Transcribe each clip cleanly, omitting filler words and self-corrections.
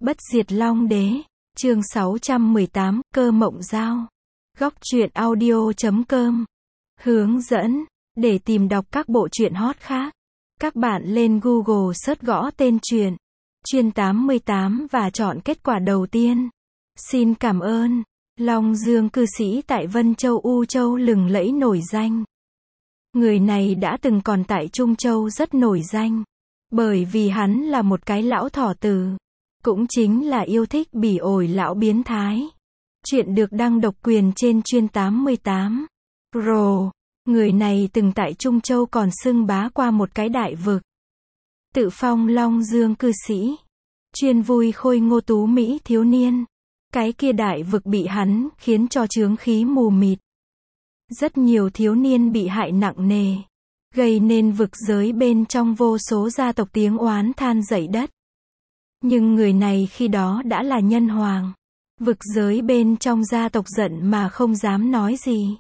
Bất diệt Long Đế, chương 618, Cơ Mộng Dao. Góc truyện audio.com. Hướng dẫn, để tìm đọc các bộ truyện hot khác, các bạn lên Google search gõ tên truyện, Truyện 88 và chọn kết quả đầu tiên. Xin cảm ơn. Long Dương cư sĩ tại Vân Châu U Châu lừng lẫy nổi danh. Người này đã từng còn tại Trung Châu rất nổi danh, bởi vì hắn là một cái lão thỏ tử, cũng chính là yêu thích bỉ ổi lão biến thái. Chuyện được đăng độc quyền trên Truyện 88 Pro. Người này từng tại Trung Châu còn xưng bá qua một cái đại vực, tự phong Long Dương cư sĩ, chuyên vui khôi ngô tú mỹ thiếu niên. Cái kia đại vực bị hắn khiến cho chướng khí mù mịt, rất nhiều thiếu niên bị hại nặng nề, gây nên vực giới bên trong vô số gia tộc tiếng oán than dậy đất. Nhưng người này khi đó đã là nhân hoàng, vực giới bên trong gia tộc giận mà không dám nói gì.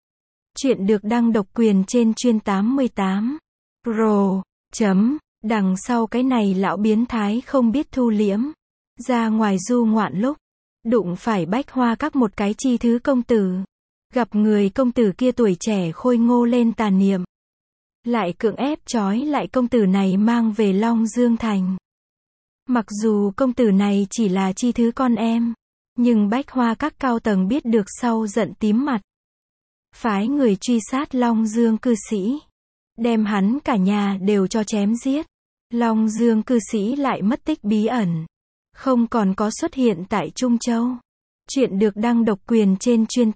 Chuyện được đăng độc quyền trên Truyện 88 Pro. Đằng sau cái này lão biến thái không biết thu liễm, ra ngoài du ngoạn lúc, đụng phải Bách Hoa Các một cái chi thứ công tử. Gặp người công tử kia tuổi trẻ khôi ngô lên tà niệm, lại cưỡng ép trói lại công tử này mang về Long Dương Thành. Mặc dù công tử này chỉ là chi thứ con em, nhưng Bách Hoa Các cao tầng biết được sau giận tím mặt, phái người truy sát Long Dương cư sĩ, đem hắn cả nhà đều cho chém giết. Long Dương cư sĩ lại mất tích bí ẩn, không còn có xuất hiện tại Trung Châu. Chuyện được đăng độc quyền trên Truyện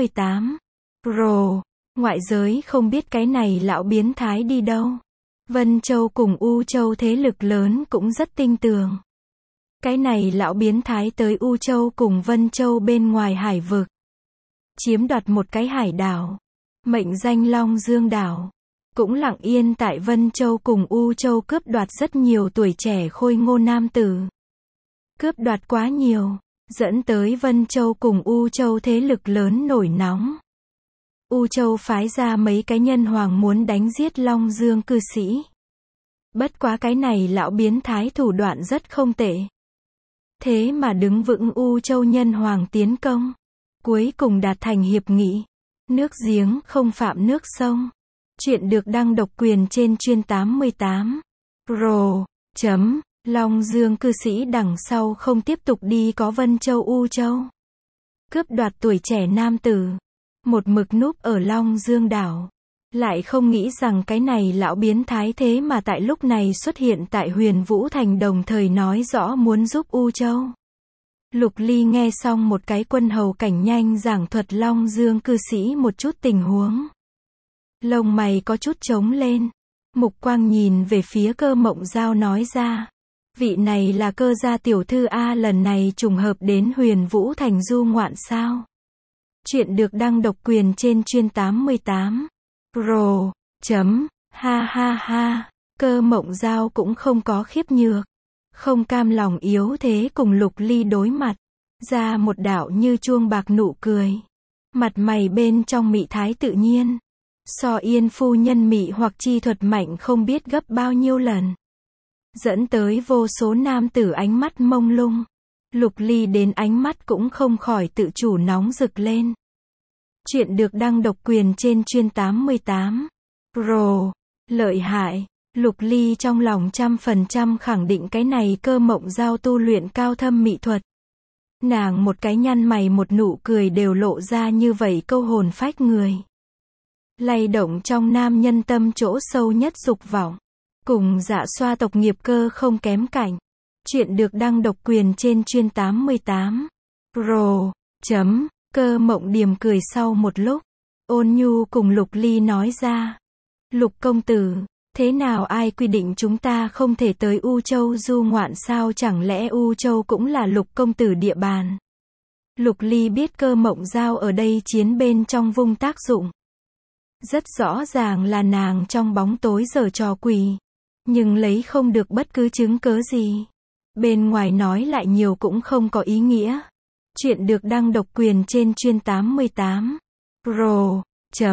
88 Pro. Ngoại giới không biết cái này lão biến thái đi đâu. Vân Châu cùng U Châu thế lực lớn cũng rất tin tưởng. Cái này lão biến thái tới U Châu cùng Vân Châu bên ngoài hải vực, chiếm đoạt một cái hải đảo, mệnh danh Long Dương đảo. Cũng lặng yên tại Vân Châu cùng U Châu cướp đoạt rất nhiều tuổi trẻ khôi ngô nam tử. Cướp đoạt quá nhiều, dẫn tới Vân Châu cùng U Châu thế lực lớn nổi nóng. U Châu phái ra mấy cái nhân hoàng muốn đánh giết Long Dương cư sĩ. Bất quá cái này lão biến thái thủ đoạn rất không tệ. Thế mà đứng vững U Châu nhân hoàng tiến công, cuối cùng đạt thành hiệp nghị. Nước giếng không phạm nước sông. Chuyện được đăng độc quyền trên Truyện 88 Pro. Long Dương cư sĩ đằng sau không tiếp tục đi có Vân Châu U Châu, cướp đoạt tuổi trẻ nam tử, một mực núp ở Long Dương đảo. Lại không nghĩ rằng cái này lão biến thái thế mà tại lúc này xuất hiện tại Huyền Vũ Thành, đồng thời nói rõ muốn giúp U Châu. Lục Ly nghe xong một cái quân hầu cảnh nhanh giảng thuật Long Dương cư sĩ một chút tình huống, lông mày có chút trống lên, mục quang nhìn về phía Cơ Mộng Dao nói ra, vị này là Cơ gia tiểu thư a, lần này trùng hợp đến Huyền Vũ Thành du ngoạn sao? Chuyện được đăng độc quyền trên Truyện 88 Pro. Ha ha ha. Cơ Mộng Dao cũng không có khiếp nhược, không cam lòng yếu thế cùng Lục Ly đối mặt, ra một đạo như chuông bạc nụ cười, mặt mày bên trong mị thái tự nhiên, so Yên phu nhân mị hoặc chi thuật mạnh không biết gấp bao nhiêu lần, dẫn tới vô số nam tử ánh mắt mông lung. Lục Ly đến ánh mắt cũng không khỏi tự chủ nóng rực lên. Chuyện được đăng độc quyền trên Truyện 88 Pro. Lợi hại. Lục Ly trong lòng 100% khẳng định cái này Cơ Mộng Dao tu luyện cao thâm mỹ thuật. Nàng một cái nhăn mày một nụ cười đều lộ ra như vậy câu hồn phách người, lay động trong nam nhân tâm chỗ sâu nhất dục vọng, cùng Dạ Xoa tộc nghiệp cơ không kém cạnh. Chuyện được đăng độc quyền trên Truyện 88 Pro. Cơ Mộng Điềm cười sau một lúc, ôn nhu cùng Lục Ly nói ra, Lục công tử, thế nào ai quy định chúng ta không thể tới U Châu du ngoạn sao, chẳng lẽ U Châu cũng là Lục công tử địa bàn? Lục Ly biết Cơ Mộng Dao ở đây chiến bên trong vung tác dụng, rất rõ ràng là nàng trong bóng tối giở trò quỷ, nhưng lấy không được bất cứ chứng cớ gì, bên ngoài nói lại nhiều cũng không có ý nghĩa. Chuyện được đăng độc quyền trên Truyện 88 Pro.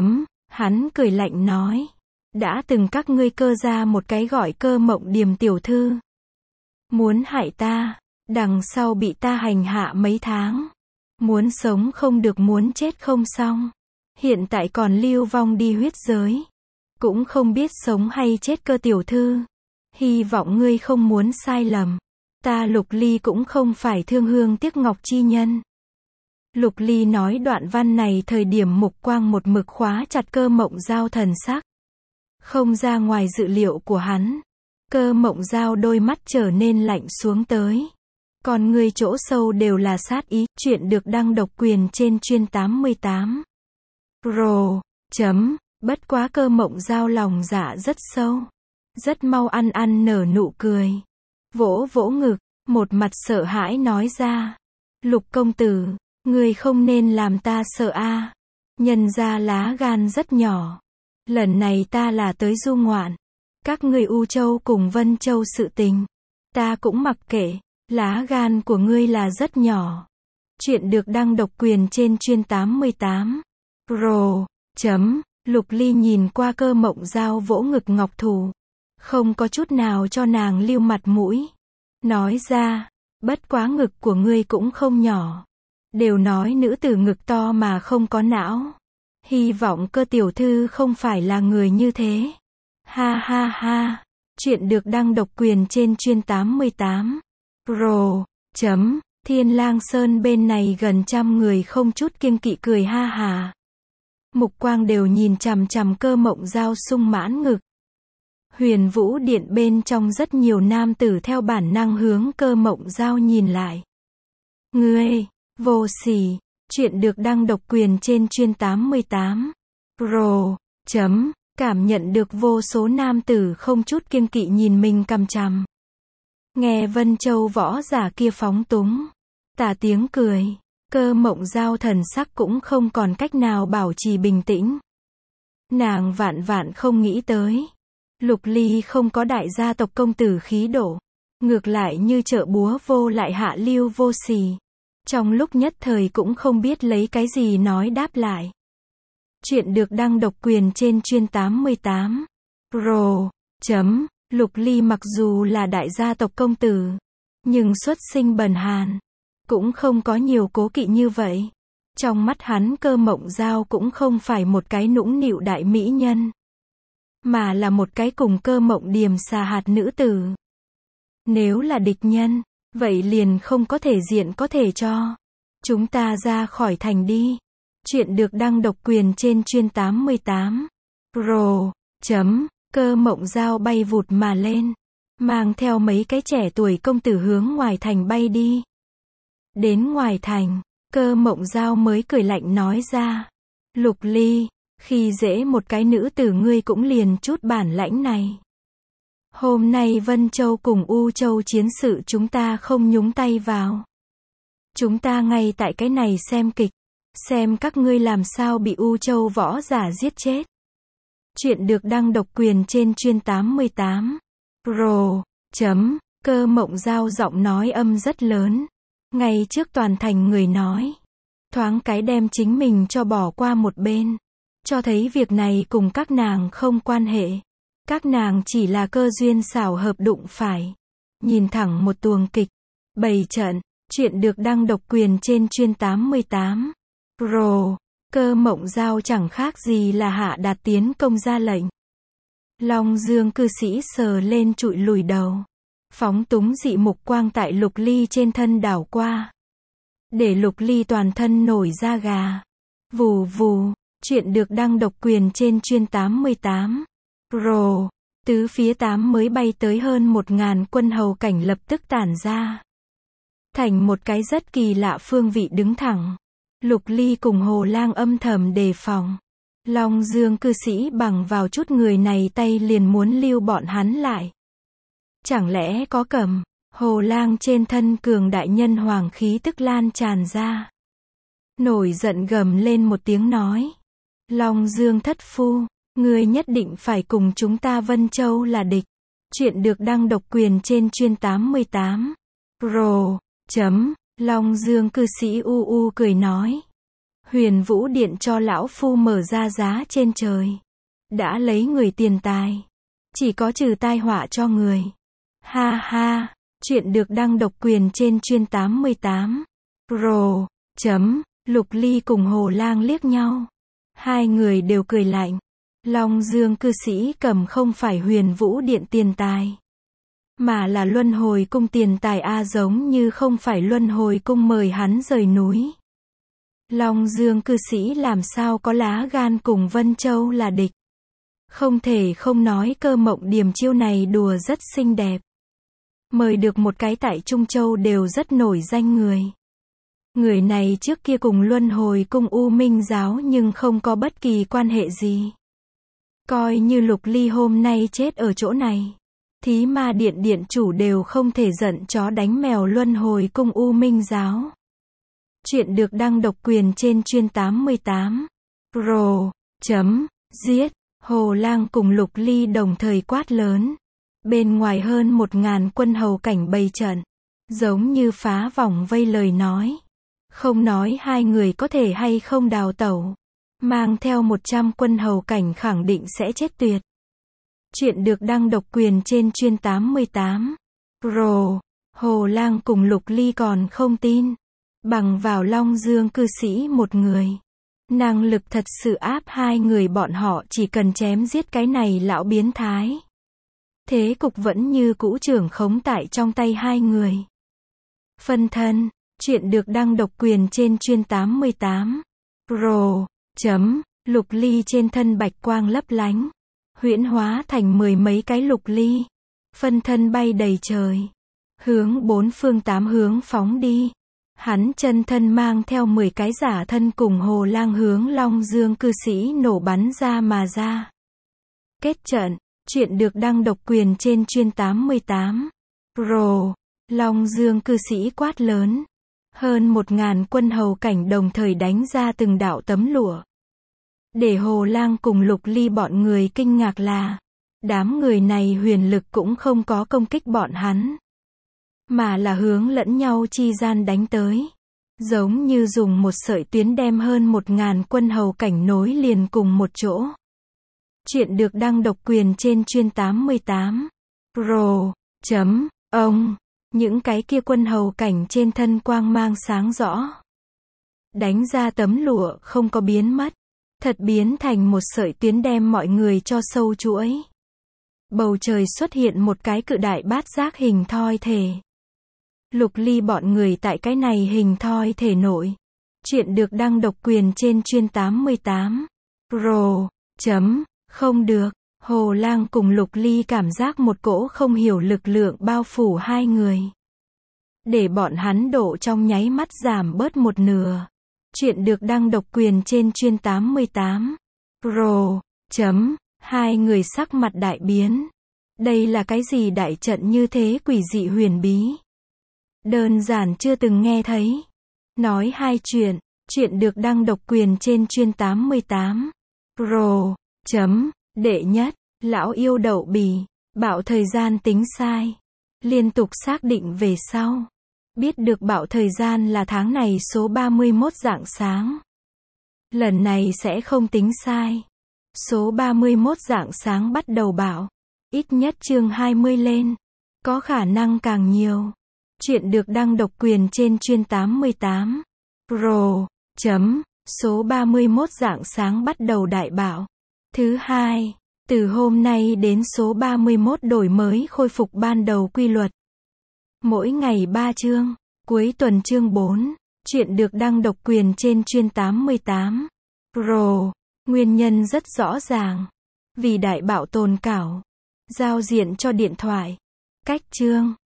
Hắn cười lạnh nói, đã từng các ngươi Cơ ra một cái gọi Cơ Mộng Điềm tiểu thư, muốn hại ta, Đằng sau bị ta hành hạ mấy tháng. Muốn sống không được, muốn chết không xong. Hiện tại còn lưu vong đi huyết giới. Cũng không biết sống hay chết cơ tiểu thư. Hy vọng ngươi không muốn sai lầm. Ta Lục Ly cũng không phải thương hương tiếc ngọc chi nhân. Lục Ly nói đoạn văn này thời điểm mục quang một mực khóa chặt Cơ Mộng Dao thần sắc. Không ra ngoài dự liệu của hắn. Cơ Mộng Dao đôi mắt trở nên lạnh xuống tới. Còn người chỗ sâu đều là sát ý. Chuyện được đăng độc quyền trên chuyên 88. Bất quá Cơ Mộng Dao lòng dạ rất sâu. Rất mau ăn nở nụ cười. Vỗ vỗ ngực, một mặt sợ hãi nói ra. Lục công tử, ngươi không nên làm ta sợ a. Nhân ra lá gan rất nhỏ. Lần này ta là tới du ngoạn. Các ngươi U Châu cùng Vân Châu sự tình. Ta cũng mặc kệ, lá gan của ngươi là rất nhỏ. Chuyện được đăng độc quyền trên chuyên 88. Lục Ly nhìn qua Cơ Mộng Dao vỗ ngực ngọc thủ. Không có chút nào cho nàng lưu mặt mũi. Nói ra, bất quá ngực của ngươi cũng không nhỏ. Đều nói nữ tử ngực to mà không có não. Hy vọng Cơ tiểu thư không phải là người như thế. Ha ha ha. Chuyện được đăng độc quyền trên chuyên 88. Thiên Lang Sơn bên này gần 100 người không chút kiêng kỵ cười ha hà. Mục quang đều nhìn chằm chằm Cơ Mộng Dao sung mãn ngực. Huyền Vũ Điện bên trong rất nhiều nam tử theo bản năng hướng Cơ Mộng Dao nhìn lại. Ngươi, vô sỉ. Chuyện được đăng độc quyền trên chuyên 88. Cảm nhận được vô số nam tử không chút kiêng kỵ nhìn mình cằm chằm. Nghe Vân Châu võ giả kia phóng túng. Tà tiếng cười. Cơ Mộng Dao thần sắc cũng không còn cách nào bảo trì bình tĩnh. Nàng vạn không nghĩ tới. Lục Ly không có đại gia tộc công tử khí độ. Ngược lại như trợ búa vô lại hạ lưu vô sỉ. Trong lúc nhất thời cũng không biết lấy cái gì nói đáp lại. Chuyện được đăng độc quyền trên chuyên 88. Lục Ly mặc dù là đại gia tộc công tử. Nhưng xuất sinh bần hàn. Cũng không có nhiều cố kỵ như vậy. Trong mắt hắn Cơ Mộng Dao cũng không phải một cái nũng nịu đại mỹ nhân. Mà là một cái cùng Cơ Mộng Điềm xà hạt nữ tử. Nếu là địch nhân, vậy liền không có thể diện có thể cho. Chúng ta ra khỏi thành đi. Chuyện được đăng độc quyền trên chuyên 88. Cơ Mộng Dao bay vụt mà lên. Mang theo mấy cái trẻ tuổi công tử hướng ngoài thành bay đi. Đến ngoài thành, Cơ Mộng Dao mới cười lạnh nói ra. Lục Ly, khi dễ một cái nữ tử ngươi cũng liền chút bản lãnh này. Hôm nay Vân Châu cùng U Châu chiến sự chúng ta không nhúng tay vào. Chúng ta ngay tại cái này xem kịch. Xem các ngươi làm sao bị U Châu võ giả giết chết. Chuyện được đăng độc quyền trên chuyên 88. Cơ Mộng Dao giọng nói âm rất lớn. Ngay trước toàn thành người nói. Thoáng cái đem chính mình cho bỏ qua một bên. Cho thấy việc này cùng các nàng không quan hệ. Các nàng chỉ là cơ duyên xảo hợp đụng phải. Nhìn thẳng một tuồng kịch. Bày trận. Chuyện được đăng độc quyền trên chuyên 88. Cơ Mộng Dao chẳng khác gì là hạ đạt tiến công ra lệnh. Long Dương cư sĩ sờ lên trụi lùi đầu. Phóng túng dị mục quang tại Lục Ly trên thân đảo qua. Để Lục Ly toàn thân nổi da gà. Vù vù. Chuyện được đăng độc quyền trên chuyên 88. Tứ phía 8 mới bay tới hơn 1000 quân hầu cảnh lập tức tản ra. Thành một cái rất kỳ lạ phương vị đứng thẳng. Lục Ly cùng Hồ Lang âm thầm đề phòng. Long Dương cư sĩ bằng vào chút người này tay liền muốn lưu bọn hắn lại. Chẳng lẽ có cầm. Hồ Lang trên thân cường đại nhân hoàng khí tức lan tràn ra. Nổi giận gầm lên một tiếng nói. Long Dương thất phu, ngươi nhất định phải cùng chúng ta Vân Châu là địch. Chuyện được đăng độc quyền trên chuyên 88. Long Dương cư sĩ u cười nói. Huyền Vũ Điện cho lão phu mở ra giá trên trời. Đã lấy người tiền tài. Chỉ có trừ tai họa cho người. Ha ha, Chuyện được đăng độc quyền trên Chuyên 88. Pro. Lục Ly cùng Hồ Lang liếc nhau. Hai người đều cười lạnh. Long Dương cư sĩ cầm không phải Huyền Vũ Điện tiền tài, mà là Luân Hồi Cung tiền tài a, giống như không phải Luân Hồi Cung mời hắn rời núi. Long Dương cư sĩ làm sao có lá gan cùng Vân Châu là địch. Không thể không nói Cơ Mộng Điềm chiêu này đùa rất xinh đẹp. Mời được một cái tại Trung Châu đều rất nổi danh người. Người này trước kia cùng Luân Hồi Cung U Minh giáo nhưng không có bất kỳ quan hệ gì. Coi như Lục Ly hôm nay chết ở chỗ này, Thí Ma Điện điện chủ đều không thể giận chó đánh mèo Luân Hồi Cung U Minh giáo. Chuyện được đăng độc quyền trên Chuyên 88. Pro. Giết. Hồ Lang cùng Lục Ly đồng thời quát lớn. Bên ngoài hơn 1000 quân hầu cảnh bày trận, giống như phá vòng vây lời nói. Không nói hai người có thể hay không đào tẩu, mang theo 100 quân hầu cảnh khẳng định sẽ chết tuyệt. Chuyện được đăng độc quyền trên Chuyên 88. Pro. Hồ Lang cùng Lục Ly còn không tin. Bằng vào Long Dương cư sĩ một người, năng lực thật sự áp hai người bọn họ chỉ cần chém giết cái này lão biến thái. Thế cục vẫn như cũ trưởng khống tại trong tay hai người. Phân thân. Chuyện được đăng độc quyền trên Chuyên 88. Pro. Lục Ly trên thân bạch quang lấp lánh, huyễn hóa thành 10 mấy cái Lục Ly. Phân thân bay đầy trời, hướng 4 phương 8 hướng phóng đi. Hắn chân thân mang theo 10 cái giả thân cùng Hồ Lang hướng Long Dương cư sĩ nổ bắn ra mà ra. Kết trận. Chuyện được đăng độc quyền trên Chuyên 88. Pro. Long Dương cư sĩ quát lớn. Hơn 1000 quân hầu cảnh đồng thời đánh ra từng đạo tấm lụa. Để Hồ Lang cùng Lục Ly bọn người kinh ngạc là, đám người này huyền lực cũng không có công kích bọn hắn, mà là hướng lẫn nhau chi gian đánh tới. Giống như dùng một sợi tuyến đem hơn 1000 quân hầu cảnh nối liền cùng một chỗ. Chuyện được đăng độc quyền trên Chuyên 88. Pro. Những cái kia quân hầu cảnh trên thân quang mang sáng rõ. Đánh ra tấm lụa không có biến mất, thật biến thành một sợi tuyến đem mọi người cho sâu chuỗi. Bầu trời xuất hiện một cái cự đại bát giác hình thoi thể. Lục Ly bọn người tại cái này hình thoi thể nội. Chuyện được đăng độc quyền trên Chuyên 88. Pro. Không được. Hồ Lang cùng Lục Ly cảm giác một cỗ không hiểu lực lượng bao phủ hai người, để bọn hắn độ trong nháy mắt giảm bớt một nửa. Chuyện được đăng độc quyền trên Chuyên 88. Pro. Hai người sắc mặt đại biến. Đây là cái gì đại trận như thế quỷ dị huyền bí? Đơn giản chưa từng nghe thấy. Nói hai chuyện. Chuyện được đăng độc quyền trên Chuyên 88. Pro. Đệ nhất, lão yêu đậu bì, bảo thời gian tính sai. Liên tục xác định về sau, biết được bảo thời gian là tháng này số 31 rạng sáng. Lần này sẽ không tính sai. Số 31 rạng sáng bắt đầu bảo. Ít nhất chương 20 lên. Có khả năng càng nhiều. Chuyện được đăng độc quyền trên Chuyên 88. Pro. Số 31 rạng sáng bắt đầu đại bảo. Thứ hai, từ hôm nay đến số 31 đổi mới khôi phục ban đầu quy luật. Mỗi ngày 3 chương, cuối tuần chương 4. Chuyện được đăng độc quyền trên Chuyên 88. Pro. Nguyên nhân rất rõ ràng. Vì đại bảo tồn cảo. Giao diện cho điện thoại. Cách chương.